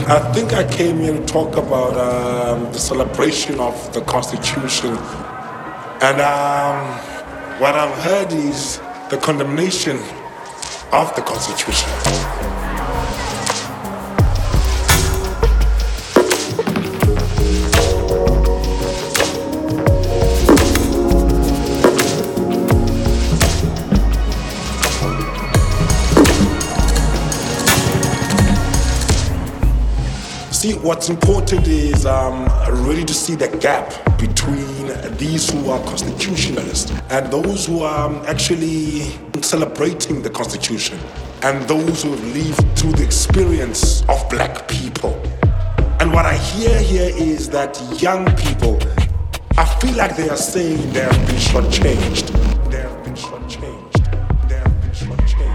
I think I came here to talk about the celebration of the Constitution. And what I've heard is the condemnation of the Constitution. See, what's important is really to see the gap between these who are constitutionalists and those who are actually celebrating the Constitution and those who have lived through the experience of black people. And what I hear here is that young people, I feel like they are saying they have been shortchanged. They have been shortchanged. They have been shortchanged.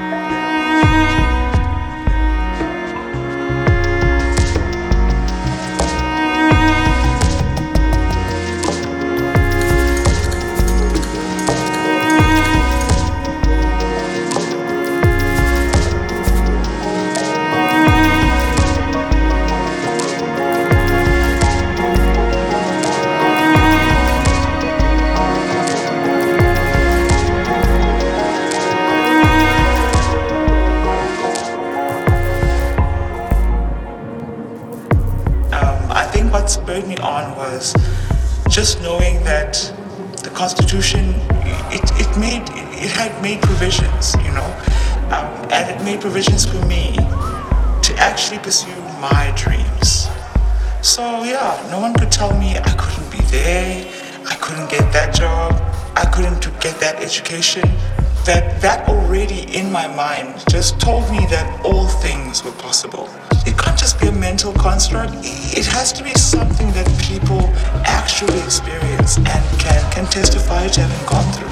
I think what spurred me on was just knowing that the Constitution, it had made provisions, and it made provisions for me to actually pursue my dreams. So yeah, no one could tell me I couldn't be there, I couldn't get that job, I couldn't get that education. That already in my mind just told me that all things were possible. It can't just be a mental construct. It has to be something that people actually experience and can testify to having gone through.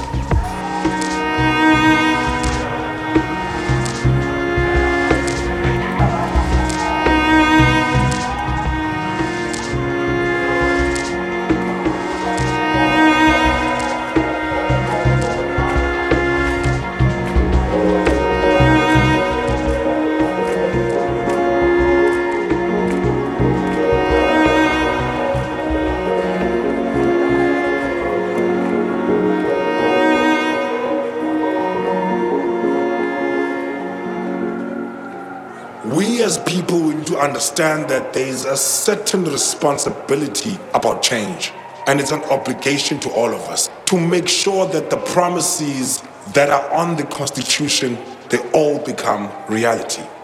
We as people need to understand that there is a certain responsibility about change. And it's an obligation to all of us to make sure that the promises that are on the Constitution, they all become reality.